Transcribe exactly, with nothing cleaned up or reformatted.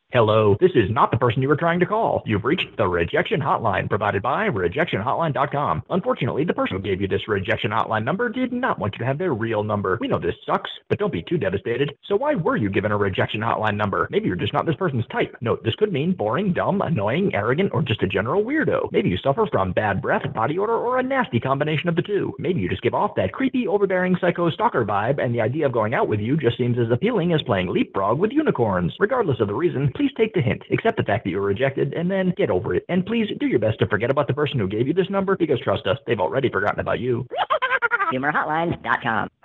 Hello, this is not the person you were trying to call. You've reached the rejection hotline provided by rejection hotline dot com. Unfortunately, the person who gave you this rejection hotline number did not want you to have their real number. We know this sucks, but don't be too devastated. So why were you given a rejection hotline number? Maybe you're just not this person's type. Note, this could mean boring, dumb, annoying, arrogant, or just a general weirdo. Maybe you suffer from bad breath, body odor, or a nasty combination of the two. Maybe you just give off that creepy, overbearing psycho stalker vibe, and the idea of going out with you just seems as appealing as playing leapfrog with unicorns. Regardless of the reason, please take the hint. Accept the fact that you were rejected, and then get over it. And please do your best to forget about the person who gave you this number, because trust us, they've already forgotten about you. humor hotline dot com